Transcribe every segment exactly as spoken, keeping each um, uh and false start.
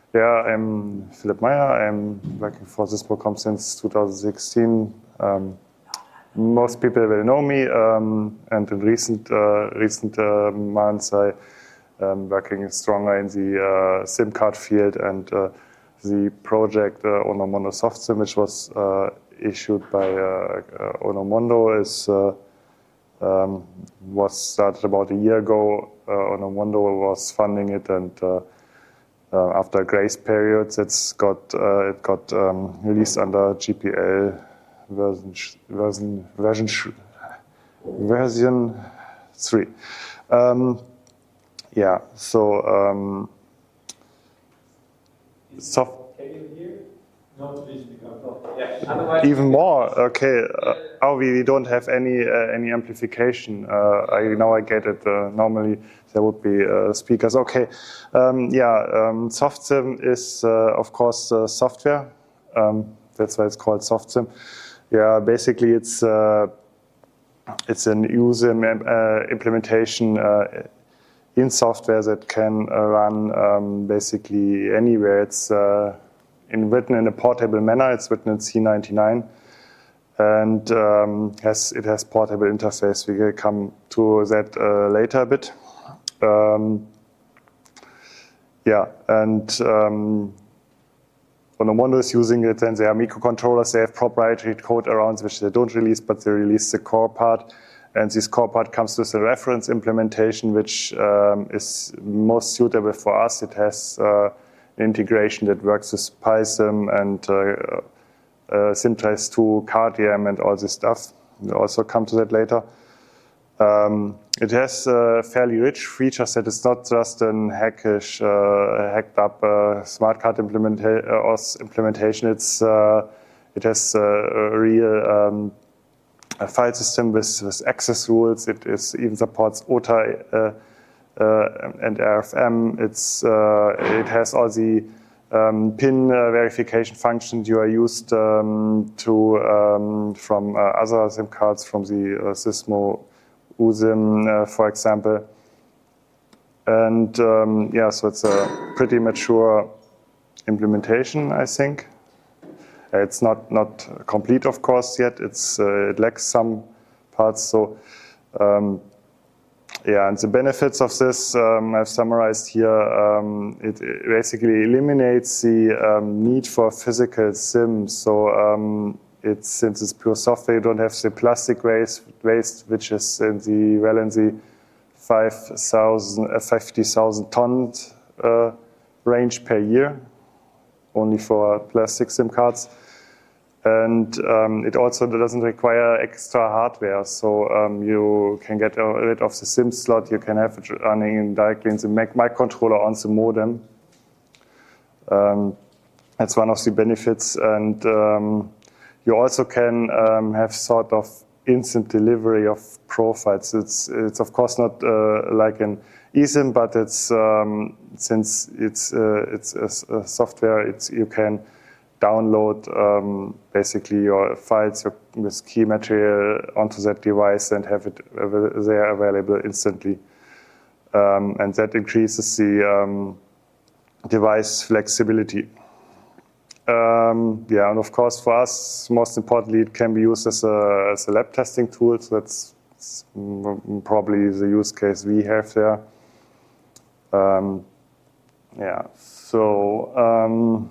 Yeah, I'm Philipp Meyer. I'm working for Sysmocom since two thousand sixteen. Um, most people will know me, um, and in recent uh, recent uh, months, I am working stronger in the uh, SIM card field, and uh, the project uh, Onomondo SoftSIM, which was uh, issued by uh, uh, Onomondo, is uh, um, was started about a year ago. Uh, Onomondo was funding it, and uh, Uh, after grace periods, it's got uh, it got um, released under G P L version version version version three. Um, yeah, so um, soft. Can you hear? No, please become yeah. Even more. Okay. Uh, oh, we, we don't have any uh, any amplification. Uh, I now I get it. Uh, normally there would be uh, speakers. Okay. Um, yeah. Um, SoftSIM is uh, of course uh, software. Um, that's why it's called SoftSIM. Yeah. Basically, it's uh, it's an U S I M uh, implementation uh, in software that can uh, run um, basically anywhere. It's uh, in, written in a portable manner. It's written in C ninety-nine, and um, has it has portable interface. We will come to that uh, later a bit. Um, yeah, and um, Onomondo is using it, and they are microcontrollers. They have proprietary code around which they don't release, but they release the core part. And this core part comes with a reference implementation, which um, is most suitable for us. It has uh, integration that works with PySIM and uh, uh, SIMTrace two, CardIAM, and all this stuff. We'll also come to that later. Um, it has uh, fairly rich features that it's not just an hackish, uh, hacked up uh, smart card implementa- uh, O S implementation. It's uh, it has uh, a real um, a file system with, with access rules. It is even supports O T A uh, Uh, and R F M. It's uh, it has all the um, pin uh, verification functions you are used um, to um, from uh, other SIM cards, from the uh, Sysmo U S I M, uh, for example. And um, yeah, so it's a pretty mature implementation, I think. It's not not complete, of course, yet. It's uh, it lacks some parts. So. Um, Yeah, and the benefits of this um, I've summarized here. Um, it, it basically eliminates the um, need for physical SIMs. So um, it's since it's pure software, you don't have the plastic waste, waste which is in the well in the five thousand, uh, fifty thousand ton uh, range per year, only for plastic SIM cards. And um, it also doesn't require extra hardware, so um, you can get rid of the SIM slot. You can have it running directly in the microcontroller on the modem. Um, that's one of the benefits, and um, you also can um, have sort of instant delivery of profiles. It's it's of course not uh, like an eSIM, but it's um, since it's uh, it's a, a software. It's you can download um, basically your files your, with key material onto that device and have it av- there available instantly. Um, and that increases the um, device flexibility. Um, yeah, and of course for us, most importantly, it can be used as a, as a lab testing tool. So that's, that's probably the use case we have there. Um, yeah, so... Um,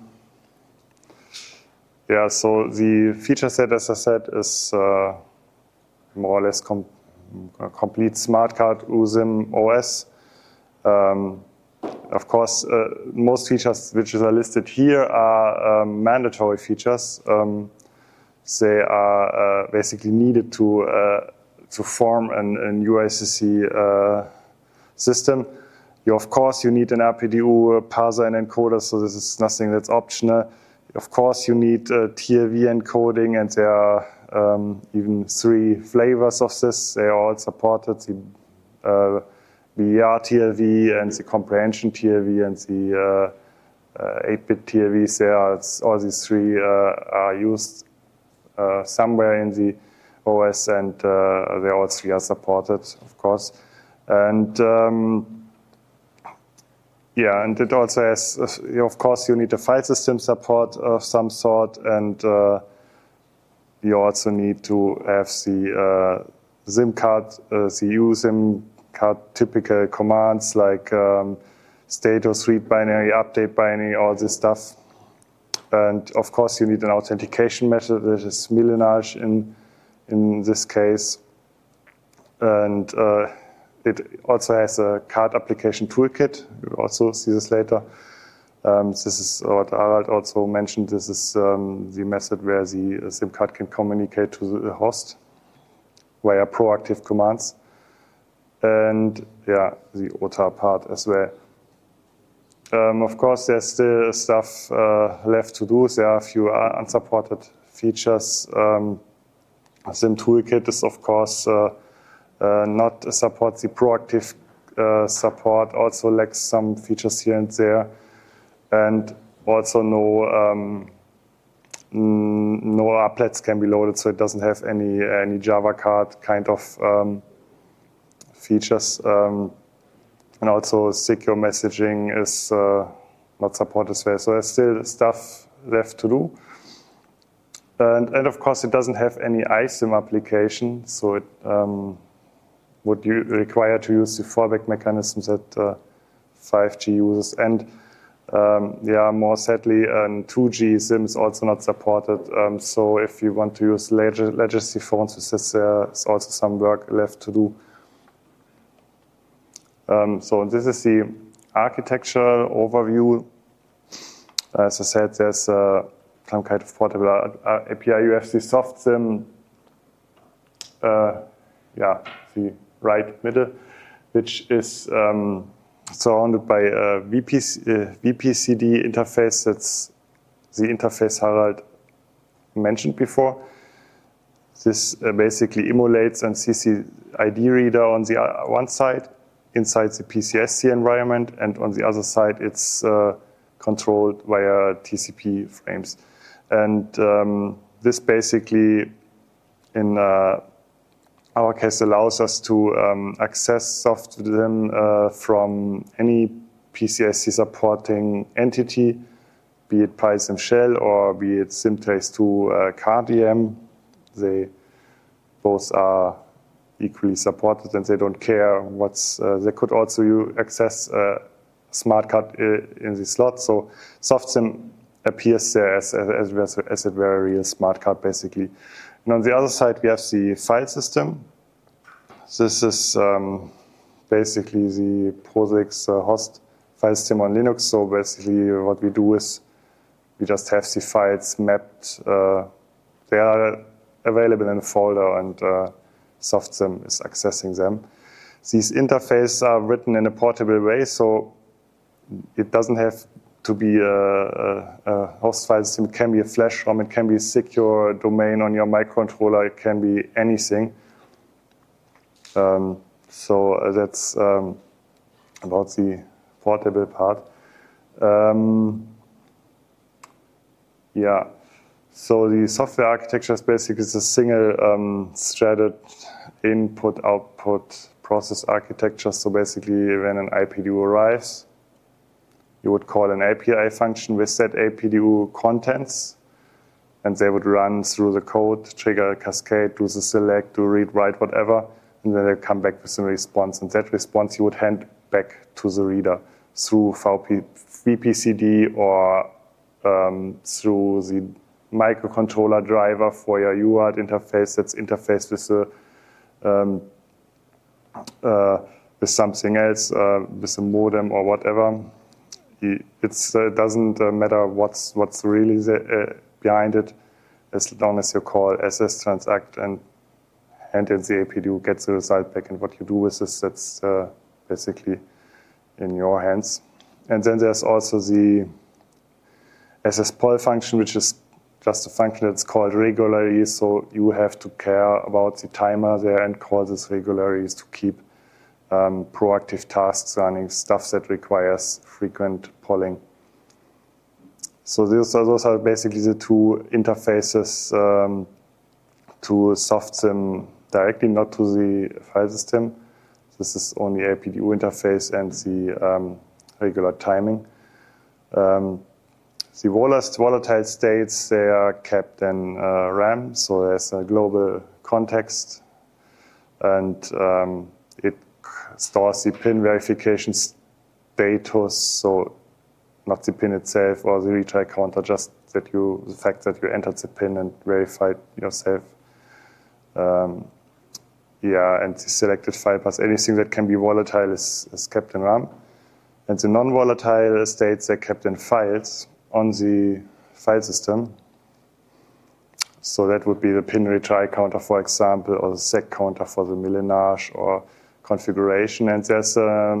Yeah, so the feature set, as I said, is uh, more or less com- a complete smart card U S I M O S. Um, of course, uh, most features which are listed here are um, mandatory features. Um, they are uh, basically needed to uh, to form an, an U I C C uh, system. You, of course, you need an R P D U parser and encoder, so this is nothing that's optional. Of course, you need uh, T L V encoding, and there are um, even three flavors of this. They are all supported, the uh, B E R T L V and the comprehension T L V and the uh, uh, eight bit T L Vs. There are, all these three uh, are used uh, somewhere in the O S, and uh, they all three are supported, of course. And um, yeah, and it also has, uh, of course, you need a file system support of some sort, and uh, you also need to have the uh, SIM card, uh, the U SIM card typical commands like um, status, read binary, update binary, all this stuff. And of course, you need an authentication method, which is Millinage in in this case. And uh, it also has a card application toolkit. You'll also see this later. Um, this is what Harald also mentioned. This is um, the method where the SIM card can communicate to the host via proactive commands. And yeah, the O T A part as well. Um, of course, there's still stuff uh, left to do. There are a few unsupported features. Um, SIM Toolkit is, of course, uh, uh, not support the proactive uh, support. Also lacks some features here and there, and also no um, no applets can be loaded, so it doesn't have any any Java card kind of um, features. Um, And also secure messaging is uh, not supported as well. So there's still stuff left to do. And, and of course, it doesn't have any I SIM application. So it um, would you require to use the fallback mechanisms that uh, five G uses. And um, yeah, more sadly, um, two G SIM is also not supported. Um, so if you want to use leg legacy phones with this, there's also some work left to do. Um, so this is the architectural overview. As I said, there's uh, some kind of portable A P I. You have the soft SIM, uh, yeah, the right middle, which is um, surrounded by a V P C, uh, V P C D interface. That's the interface Harald mentioned before. This uh, basically emulates and sees the I D reader on the one side inside the P C S C environment, and on the other side it's uh, controlled via T C P frames. And um, this basically, in uh, our case, allows us to um, access SoftSIM uh, from any P C S C supporting entity, be it PySIM shell or be it Symtrace two uh, CardDM. They both are equally supported, and they don't care what's. Uh, they could also you access uh, smart card in the slot. So SoftSIM appears there as as, as, as a very real smart card, basically. And on the other side, we have the file system. This is um, basically the POSIX uh, host file system on Linux. So basically, what we do is we just have the files mapped. Uh, they are available in a folder, and uh, SoftSIM is accessing them. These interfaces are written in a portable way, so it doesn't have to be a, a, a host file system. It can be a flash ROM, it can be a secure domain on your microcontroller, it can be anything. Um, so uh, that's um, about the portable part. Um, yeah. So the software architecture is basically a single um, threaded input-output process architecture. So basically, when an I P D U arrives, you would call an A P I function with that A P D U contents, and they would run through the code, trigger a cascade, do the select, do read, write, whatever, and then they come back with a response. And that response you would hand back to the reader through V P C D or um, through the microcontroller driver for your U A R T interface that's interfaced with the um, uh, with something else, uh, with a modem or whatever. It uh, doesn't uh, matter what's what's really the, uh, behind it, as long as you call S S transact and hand in the A P D U, gets the result back, and what you do with this, that's uh, basically in your hands. And then there's also the S S poll function, which is just a function that's called regularly, so you have to care about the timer there and call this regularly to keep um, proactive tasks running, stuff that requires frequent polling. So those are, those are basically the two interfaces um, to SoftSIM directly, not to the file system. This is only A P D U interface and the um, regular timing. Um, the volatile states, they are kept in uh, RAM, so there's a global context, and um, it stores the pin verification status, so not the pin itself or the retry counter, just that you, the fact that you entered the pin and verified yourself. Um, yeah, and the selected file path, anything that can be volatile is, is kept in RAM. And the non-volatile states, they're kept in files on the file system. So that would be the pin retry counter, for example, or the sec counter for the millinage or configuration. And there's a,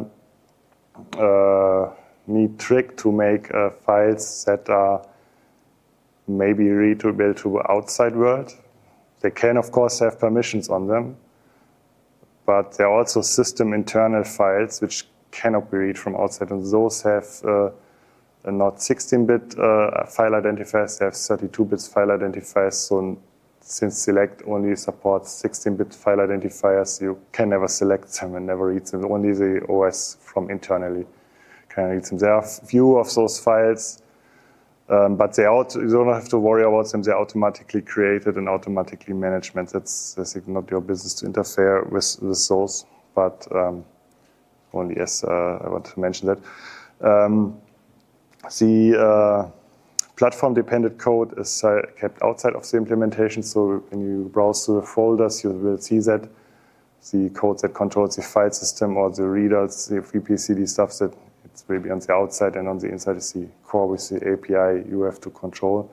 a neat trick to make uh, files that are maybe readable to the outside world. They can, of course, have permissions on them, but there are also system internal files which cannot be read from outside, and those have uh, not sixteen bit uh, file identifiers, they have thirty-two bit file identifiers. So since Select only supports sixteen bit file identifiers, you can never select them and never read them. Only the O S from internally can read them. There are few of those files, um, but they out, you don't have to worry about them. They're automatically created and automatically managed. That's, that's not your business to interfere with, with those, but um, only yes, uh, I want to mention that. Um, the uh, platform-dependent code is uh, kept outside of the implementation, so when you browse through the folders, you will see that the code that controls the file system or the readers, the V P C D stuff, that it will be on the outside, and on the inside is the core with the A P I you have to control.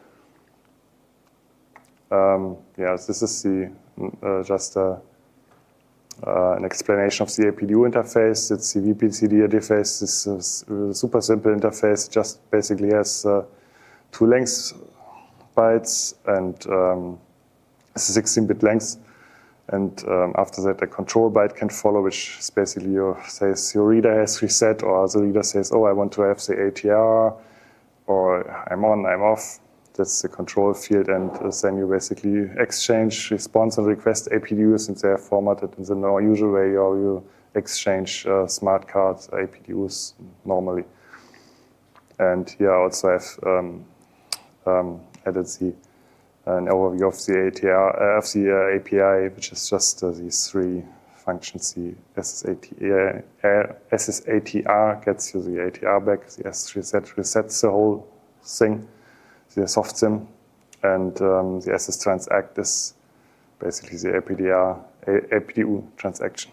Um, yeah, this is the uh, just a Uh, an explanation of the A P D U interface. It's the V P C D interface. This is a super simple interface. It just basically has uh, two length bytes, and um, it's a sixteen bit length. And um, after that, a control byte can follow, which is basically your, says your reader has reset, or the reader says, oh, I want to have the A T R, or I'm on, I'm off. That's the control field, and uh, then you basically exchange response and request A P D Us, and they're formatted in the usual way, or you exchange uh, smart cards, A P D Us normally. And here I also have um, um, added the, an overview of the A T R, uh, of the uh, A P I, which is just uh, these three functions. The S S A T R gets you the A T R back, the S reset resets the whole thing, the soft SIM, and um, the S S transact is basically the A P D R, A P D U transaction.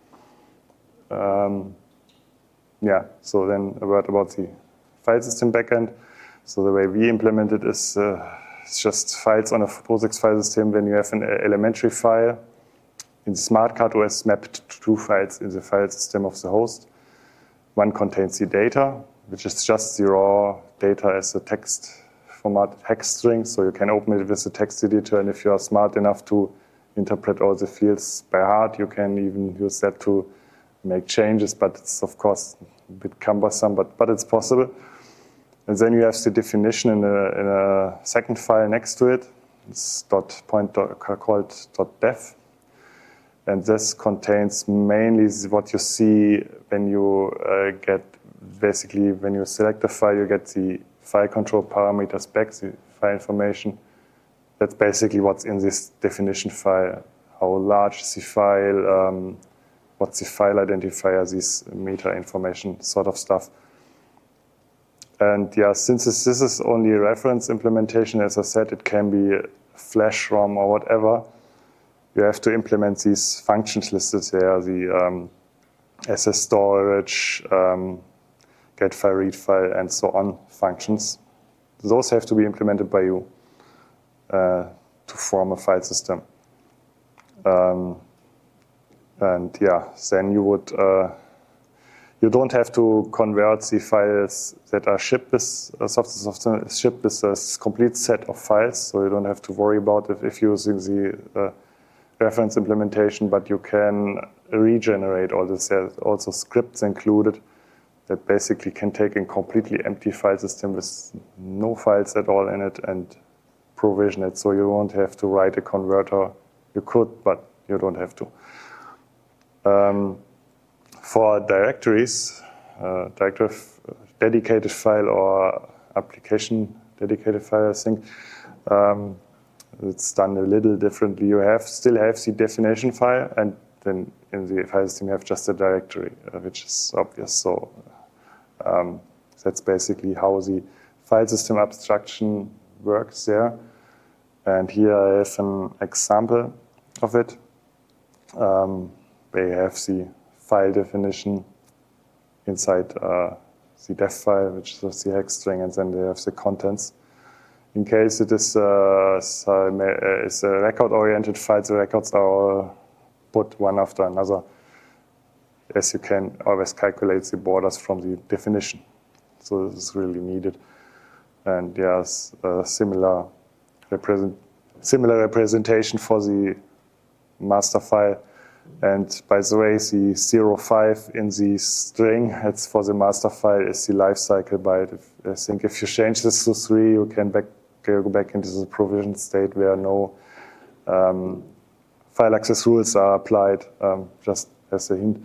Um, yeah, so then a word about the file system backend. So the way we implement it is uh, it's just files on a POSIX file system. When you have an elementary file in the smart card O S mapped to two files in the file system of the host. One contains the data, which is just the raw data as a text format hex string, so you can open it with a text editor, and if you are smart enough to interpret all the fields by heart, you can even use that to make changes, but it's of course a bit cumbersome, but, but it's possible. And then you have the definition in a, in a second file next to it. It's dot point dot, called .def, and this contains mainly what you see when you uh, get, basically when you select a file, you get the file control parameters back, the file information. That's basically what's in this definition file. How large is the file, um, what's the file identifier, this meta information sort of stuff. And yeah, since this, this is only a reference implementation, as I said, it can be flash ROM or whatever. You have to implement these functions listed there, the um, S S storage, um, get file, read file, and so on functions. Those have to be implemented by you uh, to form a file system. Um, and yeah, then you would, uh, you don't have to convert the files that are shipped with, uh, software, software is shipped with a complete set of files, so you don't have to worry about it if using the uh, reference implementation, but you can regenerate all this. There's also scripts included that basically can take a completely empty file system with no files at all in it and provision it, so you won't have to write a converter. You could, but you don't have to. Um, for directories, uh, directory dedicated file or application dedicated file, I think. Um, it's done a little differently. You have still have the destination file, and then in the file system you have just a directory, uh, which is obvious. So um, that's basically how the file system abstraction works there. And here I have an example of it. Um, they have the file definition inside uh, the def file, which is the hex string, and then they have the contents. In case it is, uh, is a record-oriented file, the records are all put one after another, as you can always calculate the borders from the definition. So this is really needed. And yes, a similar, represent, similar representation for the master file. And by the way, the zero five in the string, it's for the master file, is the lifecycle byte. If, I think if you change this to three, you can back, go back into the provision state where no um, file access rules are applied, um, just as a hint.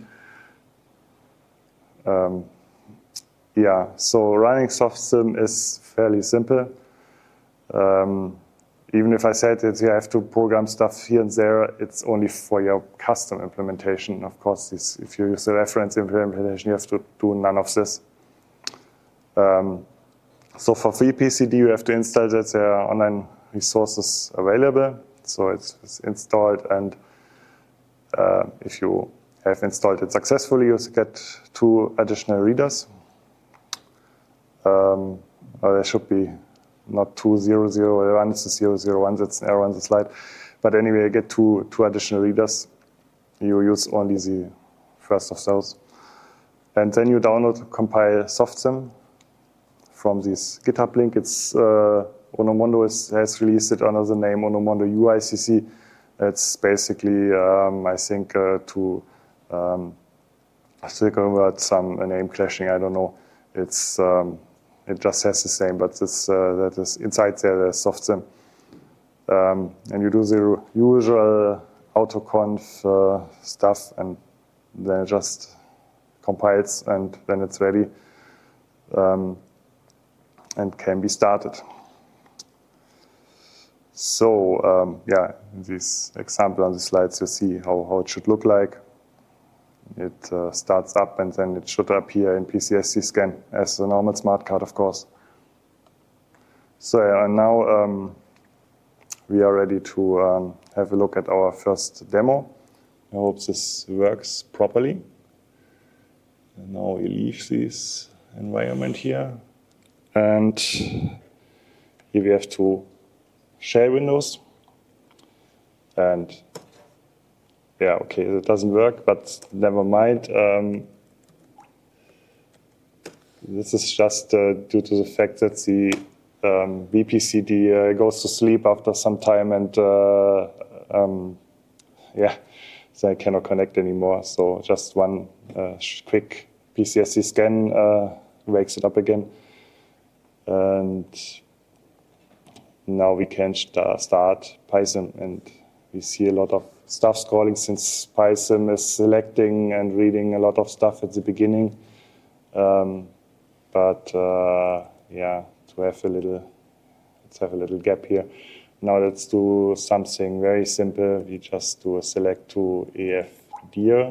Um, yeah, so running SoftSim is fairly simple. Um, Even if I said that you have to program stuff here and there, it's only for your custom implementation. Of course, this, if you use the reference implementation, you have to do none of this. Um, so for FreePCD, you have to install that. There are online resources available. So it's, it's installed, and uh, if you have installed it successfully, you get two additional readers. Um, well, there should be not two zero zero one, it's a zero zero one, that's an error on the slide. But anyway, you get two, two additional readers. You use only the first of those. And then you download, compile SoftSim from this GitHub link. It's uh, Onomondo is, has released it under the name Onomondo U I C C. It's basically, um, I think, uh, to um, circumvent some uh, name clashing, I don't know. It's um, It just has the same, but this, uh, that is inside there, there's SoftSim. Um, and you do the usual autoconf uh, stuff, and then it just compiles, and then it's ready um, and can be started. So, um, yeah, in this example on the slides, you see how, how it should look like. It uh, starts up, and then it should appear in P C S D scan as a normal smart card, of course. So uh, now um, we are ready to um, have a look at our first demo. I hope this works properly. And now we leave this environment here. And here we have to share windows. And yeah, okay, it doesn't work, but never mind. Um, this is just uh, due to the fact that the um, V P C D uh, goes to sleep after some time, and uh, um, yeah, so I cannot connect anymore. So just one uh, quick P C S D scan uh, wakes it up again. And now we can start Python, and we see a lot of stuff scrolling since Python is selecting and reading a lot of stuff at the beginning. Um, but uh, yeah, to have a little, let's have a little gap here. Now let's do something very simple. We just do a select to E F dir.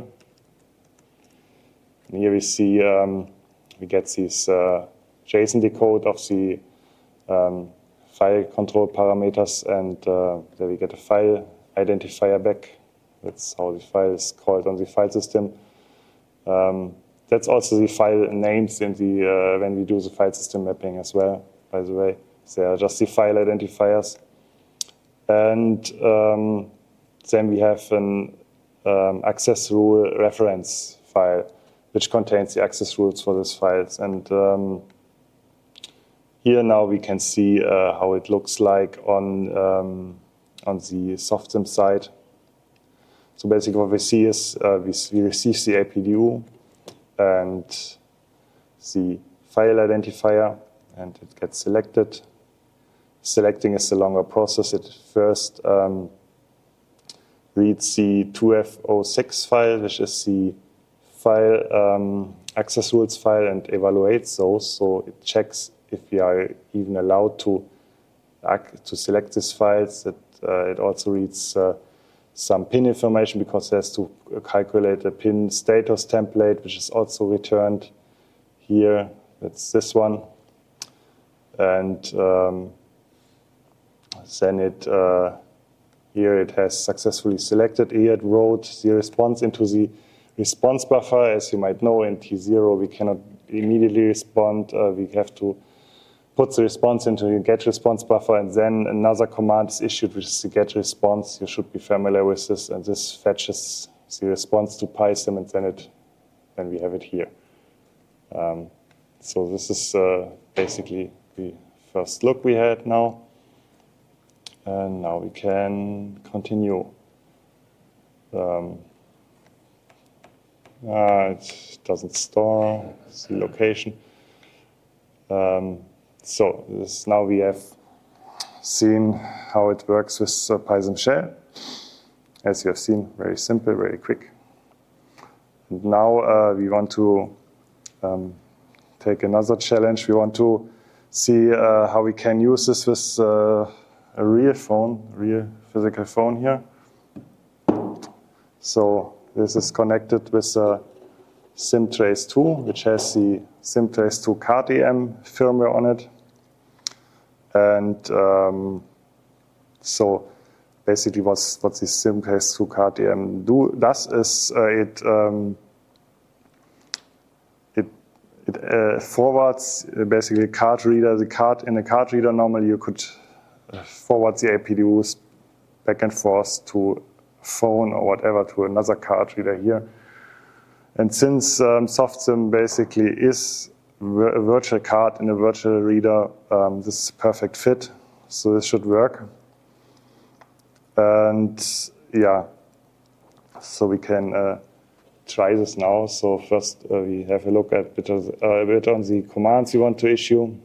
And here we see um, we get this uh, JSON decode of the um, file control parameters, and uh, there we get a file identifier back. That's how the file is called on the file system. Um, that's also the file names in the uh, when we do the file system mapping as well, by the way. They are just the file identifiers. And um, then we have an um, access rule reference file, which contains the access rules for these files. And um, here now we can see uh, how it looks like on um, on the SoftSim side. So basically what we see is uh, we, we receive the A P D U and the file identifier, and it gets selected. Selecting is the longer process. It first um, reads the two F zero six file, which is the file, um, access rules file, and evaluates those. So it checks if we are even allowed to to select these files. That uh, it also reads uh, some pin information because it has to calculate a pin status template, which is also returned here. That's this one, and um, then it uh, here it has successfully selected. Here it wrote the response into the response buffer. As you might know, in T zero we cannot immediately respond. Uh, we have to put the response into the get response buffer, and then another command is issued, which is the get response. You should be familiar with this, and this fetches the response to PySim, and then it then we have it here. Um, so this is uh, basically the first look we had now. And now we can continue. Um, ah, it doesn't store the location. Um, so this, now we have seen how it works with uh, PySim shell. As you have seen, very simple, very quick. And now uh, we want to um, take another challenge. We want to see uh, how we can use this with uh, a real phone, real physical phone here. So this is connected with uh, SimTrace two, which has the SimTrace two K D M firmware on it. And um, so basically what's, what the SimTrace two K D M do, does is uh, it, um, it, it uh, forwards uh, basically a card reader. The card in a card reader, normally you could forward the A P D Us back and forth to a phone or whatever, to another card reader here. And since um, SoftSim basically is a virtual card in a virtual reader, um, this is a perfect fit. So this should work. And yeah, so we can uh, try this now. So first uh, we have a look at bit of, uh, a bit on the commands you want to issue.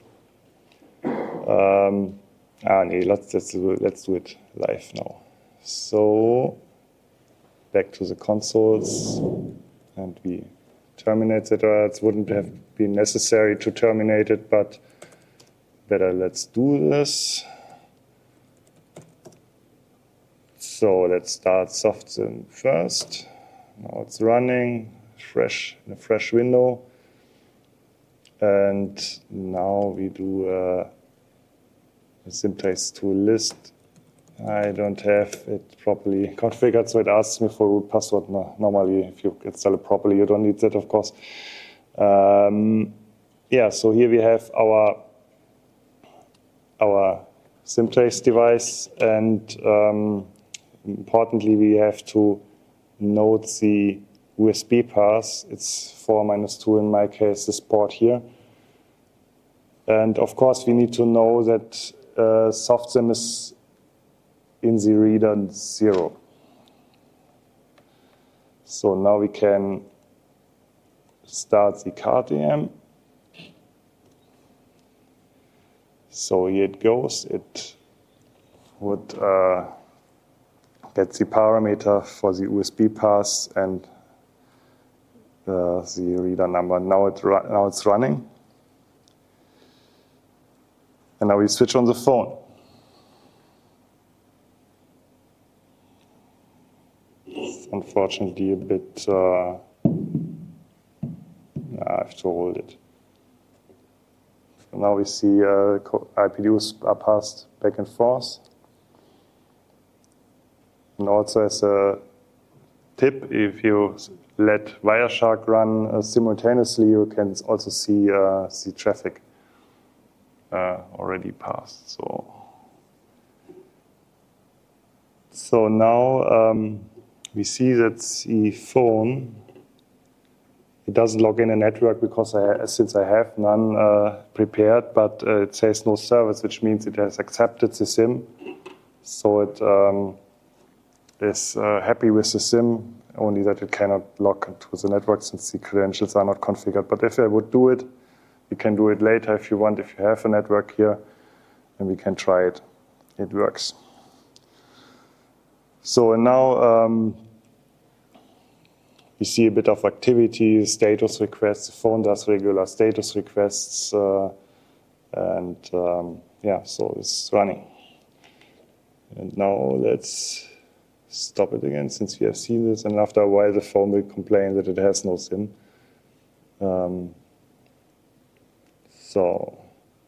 Um, Ah, nee, let's, let's, do it, let's do it live now. So, back to the consoles, and we terminate it. Or it wouldn't have been necessary to terminate it, but better let's do this. So, let's start SoftSim first. Now it's running, fresh in a fresh window. And now we do uh, SimTrace two list. I don't have it properly configured, so it asks me for root password. No, normally, if you install it properly, you don't need that, of course. Um, yeah, so here we have our our SimTrace device, and um, importantly, we have to note the U S B path. It's four minus two in my case, this port here. And of course, we need to know that Uh, SoftSim is in the reader zero. So now we can start the K D M. So here it goes. It would uh, get the parameter for the U S B path and uh, the reader number. Now, it now it's running. And now we switch on the phone. It's unfortunately a bit, uh, I have to hold it. So now we see uh, I P D Us are passed back and forth. And also as a tip, if you let Wireshark run uh, simultaneously, you can also see uh, the traffic. Uh, already passed. So, so now um, we see that the phone, it doesn't log in a network because I, since I have none uh, prepared, but uh, it says no service, which means it has accepted the SIM. So it um, is uh, happy with the SIM, only that it cannot log into the network since the credentials are not configured. But if I would do it, you can do it later if you want, if you have a network here, and we can try it. It works. So now um, you see a bit of activity, status requests. The phone does regular status requests, uh, and um, yeah, so it's running. And now let's stop it again, since we have seen this, and after a while the phone will complain that it has no SIM. Um, so,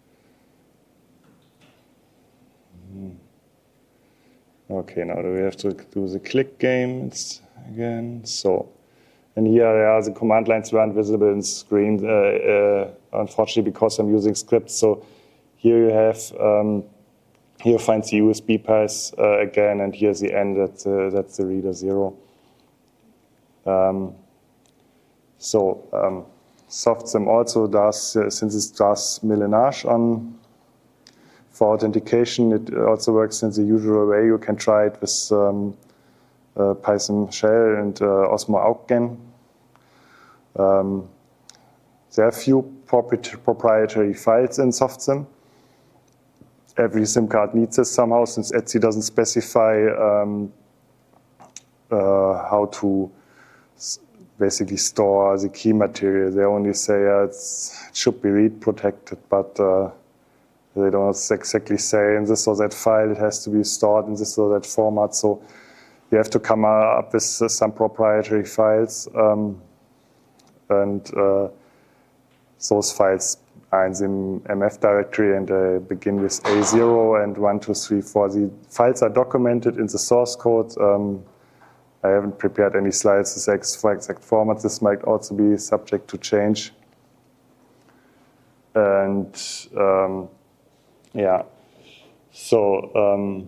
okay, now we have to do the click game again. So, and here yeah, the command lines weren't visible in the screen, uh, uh, unfortunately, because I'm using scripts. So here you have, um, here finds the U S B path uh, again, and here's the N, that's, uh, that's the reader zero. Um, so um, SoftSIM also does, uh, since it does millinage on for authentication, it also works in the usual way. You can try it with um, uh, Python shell and uh, Osmo Auggen. Um, there are few proprietary files in SoftSIM. Every SIM card needs this somehow, since Etsy doesn't specify um, uh, how to basically store the key material. They only say uh, it's, it should be read protected, but uh, they don't exactly say in this or that file it has to be stored in this or that format. So you have to come up with uh, some proprietary files, um, and uh, those files are in the M F directory, and they begin with A zero and one, two, three, four. The files are documented in the source code. Um, I haven't prepared any slides for exact formats. This might also be subject to change. And um, yeah, so um,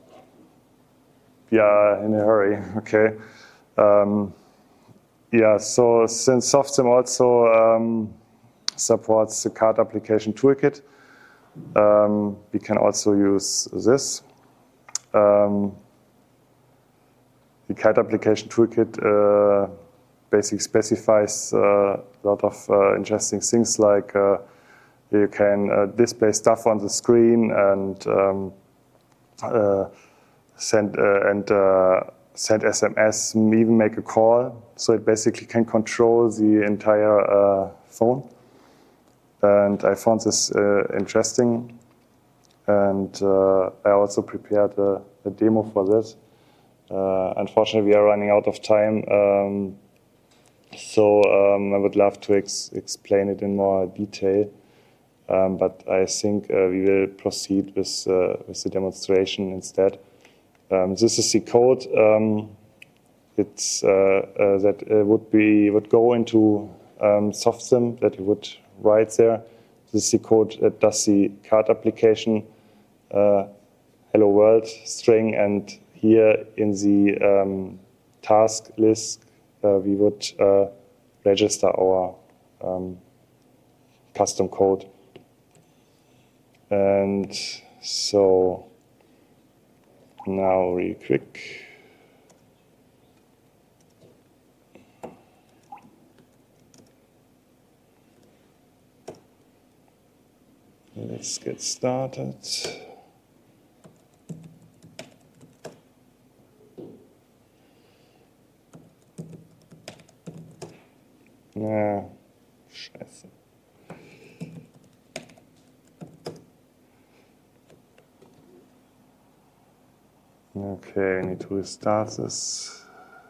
yeah, in a hurry, okay. Um, yeah, so since SoftSIM also um, supports the card application toolkit, um, we can also use this. Um, the card application toolkit uh, basically specifies uh, a lot of uh, interesting things, like uh, you can uh, display stuff on the screen and um, uh, send uh, and uh, send S M S, even make a call. So it basically can control the entire uh, phone. And I found this uh, interesting. And uh, I also prepared a, a demo for this. Uh, unfortunately, we are running out of time. Um, so um, I would love to ex explain it in more detail. Um, but I think uh, we will proceed with, uh, with the demonstration instead. Um, this is the code. Um, it's uh, uh, that uh, would be would go into um, SoftSIM that you would write there. This is the code that does the card application uh, hello world string, and here in the um, task list uh, we would uh, register our um, custom code. And so now really quick. Let's get started. Na, scheiße. Okay, I need to restart this.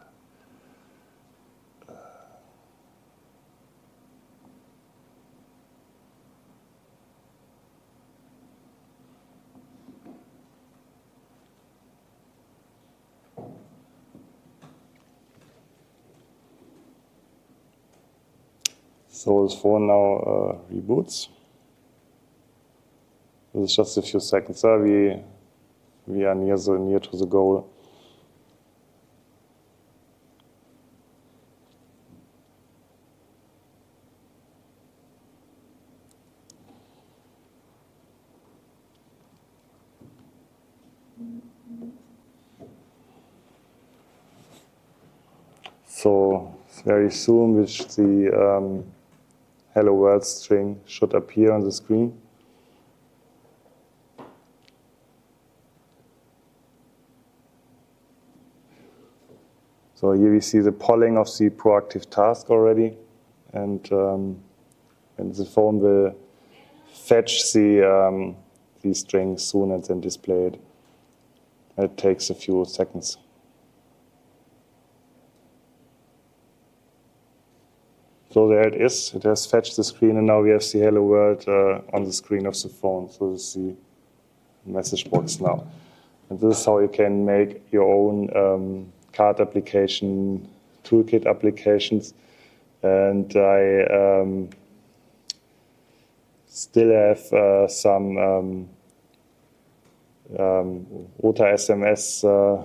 So this phone now uh, reboots. This is just a few seconds. Uh, we we are near the near to the goal. So very soon, which the um, hello world string should appear on the screen. So here we see the polling of the proactive task already, and, um, and the phone will fetch the, um, the string soon and then display it. It takes a few seconds. So there it is. It has fetched the screen, and now we have the hello world uh, on the screen of the phone. So this is the message box now. And this is how you can make your own um, card application, toolkit applications. And I um, still have uh, some um, um, Rota S M S. Uh,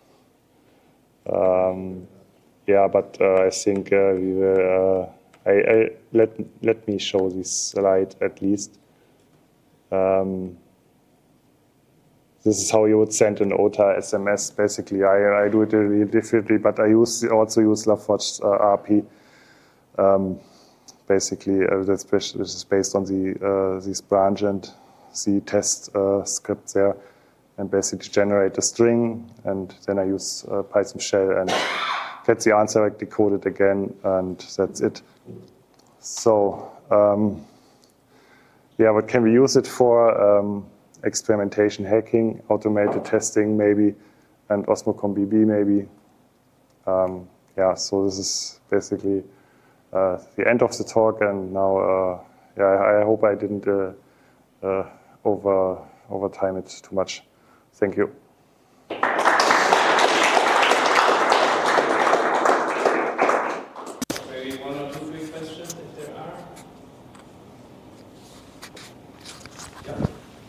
um, yeah, but uh, I think uh, we will. Uh, I, I let let me show this slide at least. Um, This is how you would send an O T A S M S. Basically, I, I do it a little differently, but I use also use LoveWatch uh, R P. Um, basically, uh, that's which is based on the uh, this branch and the test uh, script there, and basically generate a string, and then I use uh, Python shell and get the answer decoded again, and that's it. So um, yeah, what can we use it for? Um, experimentation, hacking, automated testing maybe, and Osmocom B B maybe. Um, yeah, so this is basically uh, the end of the talk, and now uh, yeah, I hope I didn't uh, uh, over overtime it too much. Thank you. Maybe one or two quick questions if there are. Yeah.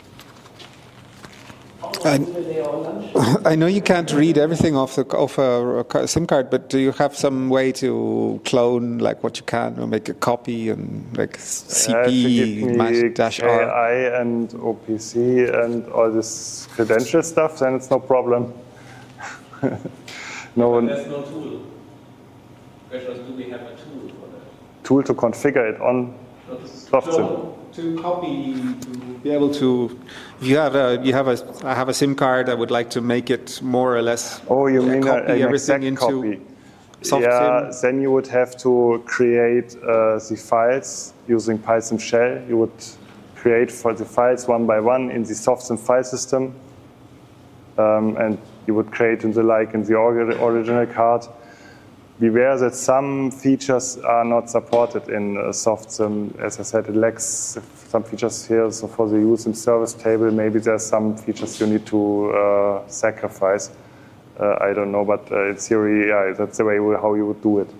I, I know you can't read everything off the off a SIM card, but do you have some way to clone like what you can, or make a copy and like C P dash R? A I and O P C and all this credential stuff, then it's no problem. no one. There's no tool. The question is, do we have a tool for that? Tool to configure it on SoftSIM. To copy, to be able to, if you have a, you have a, I have a SIM card, I would like to make it more or less. Oh, you yeah, mean copy an everything exact into copy? SoftSIM? Yeah, then you would have to create uh, the files using Python shell. You would create for the files one by one in the SoftSIM file system, um, and you would create in the like in the original card. Beware that some features are not supported in uh, SoftSIM. As I said, it lacks some features here. So for the use in service table, maybe there's some features you need to uh, sacrifice. Uh, I don't know, but uh, in theory, yeah, that's the way how you would do it.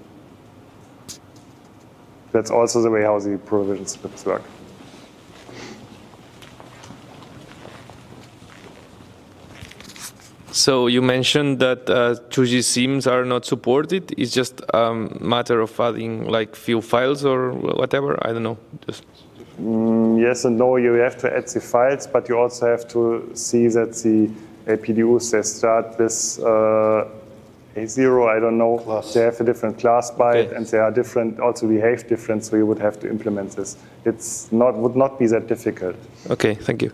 That's also the way how the provision scripts work. So you mentioned that uh, two G SIMs are not supported. It's just a um, matter of adding like few files or whatever. I don't know. Just mm, yes and no. You have to add the files, but you also have to see that the A P D Us they start with uh, A zero. I don't know. Class. They have a different class byte, okay. And they are different. Also behave different. So you would have to implement this. It's not would not be that difficult. Okay. Thank you.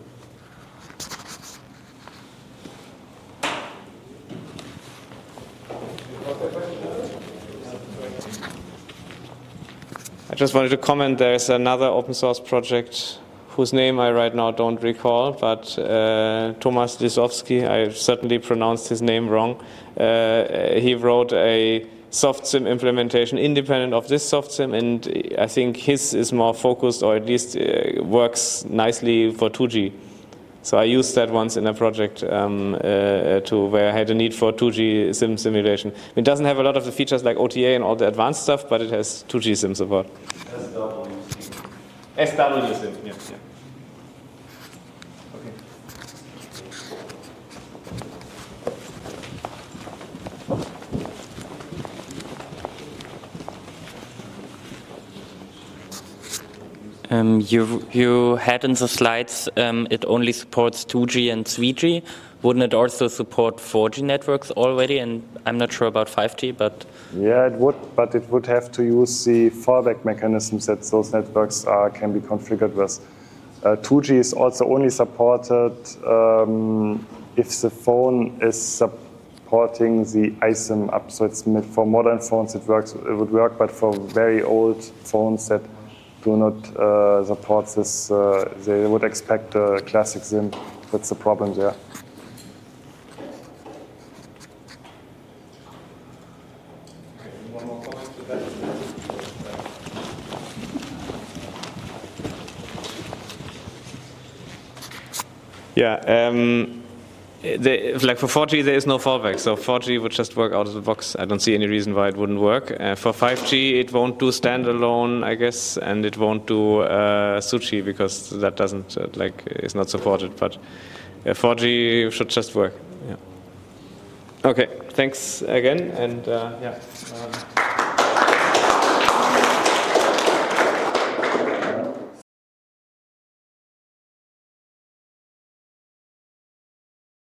I just wanted to comment, there's another open source project whose name I right now don't recall, but uh, Tomasz Lisowski, I certainly pronounced his name wrong. Uh, he wrote a SoftSIM implementation independent of this SoftSIM, and I think his is more focused, or at least uh, works nicely for two G. So I used that once in a project um, uh, to where I had a need for two G SIM simulation. It doesn't have a lot of the features like O T A and all the advanced stuff, but it has two G SIM support. S W SIM. S W SIM, yeah. yeah. Okay. Um, you, you had in the slides um, it only supports two G and three G. Wouldn't it also support four G networks already? And I'm not sure about five G, but... Yeah, it would, but it would have to use the fallback mechanisms that those networks are, can be configured with. Uh, two G is also only supported um, if the phone is porting the iSIM up. So it's made for modern phones. It works. It would work, but for very old phones that do not uh, support this, uh, they would expect a classic SIM. That's the problem there. Yeah, um, the, like for four G there is no fallback, so four G would just work out of the box. I don't see any reason why it wouldn't work. Uh, for five G it won't do standalone, I guess, and it won't do uh, Suchi because that doesn't uh, like is not supported. But uh, four G should just work. Yeah. Okay, thanks again, and uh, yeah. Um,